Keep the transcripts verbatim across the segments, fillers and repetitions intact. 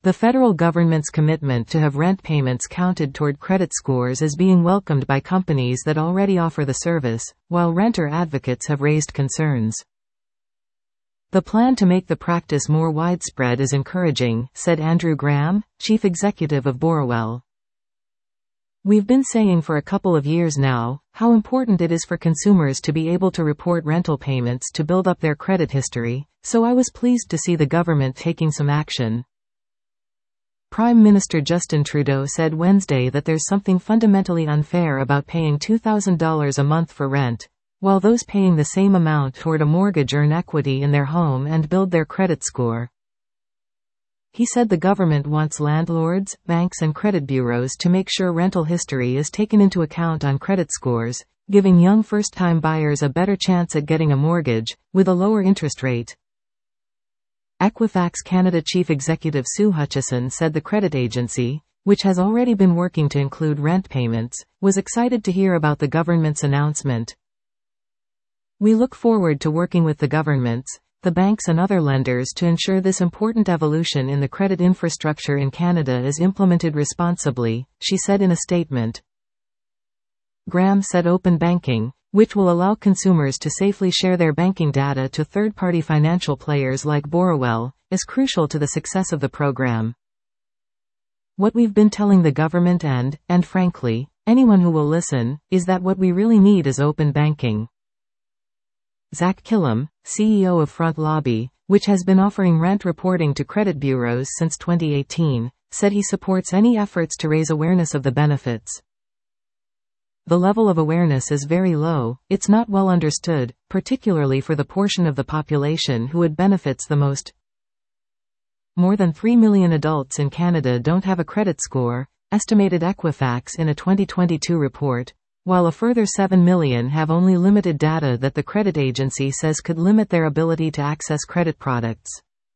The federal government's commitment to have rent payments counted toward credit scores is being welcomed by companies that already offer the service, while renter advocates have raised concerns. The plan to make the practice more widespread is encouraging, said Andrew Graham, chief executive of Borrowell. We've been saying for a couple of years now how important it is for consumers to be able to report rental payments to build up their credit history, so I was pleased to see the government taking some action. Prime Minister Justin Trudeau said Wednesday that there's something fundamentally unfair about paying two thousand dollars a month for rent, while those paying the same amount toward a mortgage earn equity in their home and build their credit score. He said the government wants landlords, banks and credit bureaus to make sure rental history is taken into account on credit scores, giving young first-time buyers a better chance at getting a mortgage, with a lower interest rate. Equifax Canada Chief Executive Sue Hutchison said the credit agency, which has already been working to include rent payments, was excited to hear about the government's announcement. We look forward to working with the governments, the banks and other lenders to ensure this important evolution in the credit infrastructure in Canada is implemented responsibly, she said in a statement. Graham said open banking, which will allow consumers to safely share their banking data to third-party financial players like Borrowell, is crucial to the success of the program. What we've been telling the government and, and frankly, anyone who will listen, is that what we really need is open banking. Zach Killam, C E O of Front Lobby, which has been offering rent reporting to credit bureaus since twenty eighteen, said he supports any efforts to raise awareness of the benefits. The level of awareness is very low, it's not well understood, particularly for the portion of the population who it benefits the most. More than three million adults in Canada don't have a credit score, estimated Equifax in a twenty twenty-two report, while a further seven million have only limited data that the credit agency says could limit their ability to access credit products.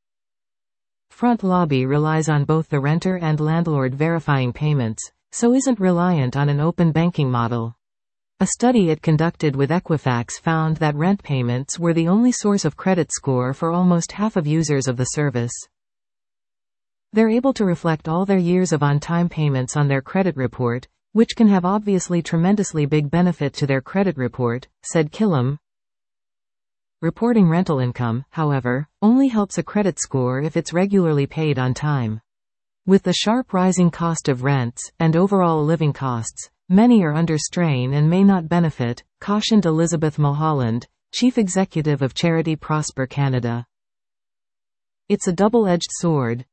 Front Lobby relies on both the renter and landlord verifying payments, so isn't reliant on an open banking model. A study it conducted with Equifax found that rent payments were the only source of credit score for almost half of users of the service. They're able to reflect all their years of on-time payments on their credit report, which can have obviously tremendously big benefit to their credit report, said Killam. Reporting rental income, however, only helps a credit score if it's regularly paid on time. With the sharp rising cost of rents, and overall living costs, many are under strain and may not benefit, cautioned Elizabeth Mulholland, chief executive of charity Prosper Canada. It's a double-edged sword.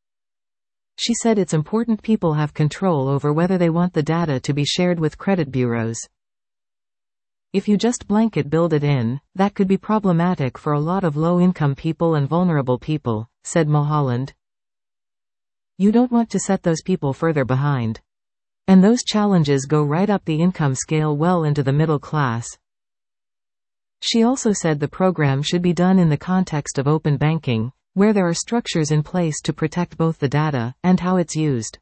She said it's important people have control over whether they want the data to be shared with credit bureaus. If you just blanket build it in, that could be problematic for a lot of low-income people and vulnerable people, said Mulholland. You don't want to set those people further behind. And those challenges go right up the income scale well into the middle class. She also said the program should be done in the context of open banking, where there are structures in place to protect both the data, and how it's used.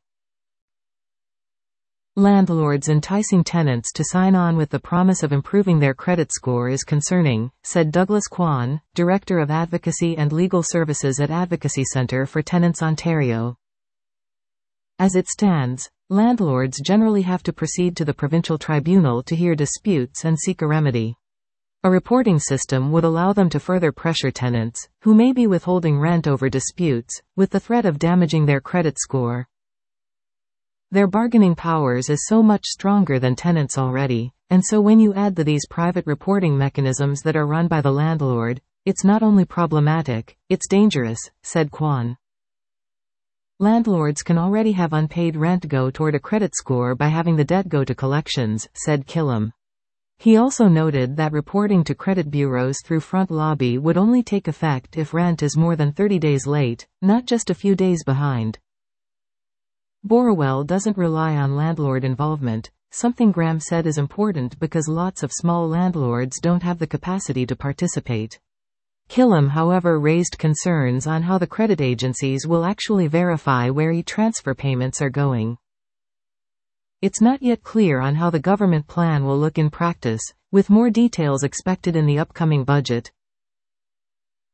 Landlords enticing tenants to sign on with the promise of improving their credit score is concerning, said Douglas Kwan, Director of Advocacy and Legal Services at Advocacy Centre for Tenants Ontario. As it stands, landlords generally have to proceed to the provincial tribunal to hear disputes and seek a remedy. A reporting system would allow them to further pressure tenants, who may be withholding rent over disputes, with the threat of damaging their credit score. Their bargaining powers is so much stronger than tenants already, and so when you add to these private reporting mechanisms that are run by the landlord, it's not only problematic, it's dangerous, said Kwan. Landlords can already have unpaid rent go toward a credit score by having the debt go to collections, said Killam. He also noted that reporting to credit bureaus through Front Lobby would only take effect if rent is more than thirty days late, not just a few days behind. Borrowell doesn't rely on landlord involvement, something Graham said is important because lots of small landlords don't have the capacity to participate. Killam however raised concerns on how the credit agencies will actually verify where e-transfer payments are going. It's not yet clear on how the government plan will look in practice, with more details expected in the upcoming budget.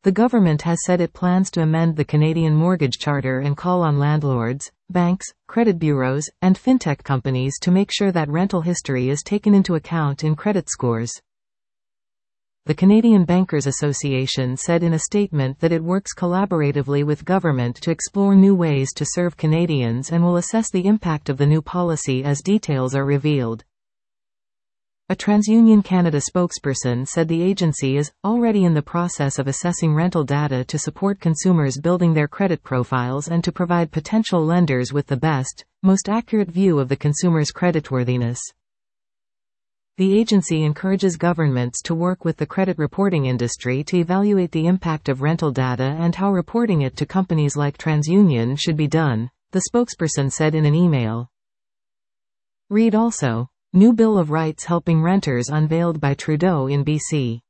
The government has said it plans to amend the Canadian Mortgage Charter and call on landlords, banks, credit bureaus, and fintech companies to make sure that rental history is taken into account in credit scores. The Canadian Bankers Association said in a statement that it works collaboratively with government to explore new ways to serve Canadians and will assess the impact of the new policy as details are revealed. A TransUnion Canada spokesperson said the agency is already in the process of assessing rental data to support consumers building their credit profiles and to provide potential lenders with the best, most accurate view of the consumer's creditworthiness. The agency encourages governments to work with the credit reporting industry to evaluate the impact of rental data and how reporting it to companies like TransUnion should be done, the spokesperson said in an email. Read also. New Bill of Rights helping renters unveiled by Trudeau in B C.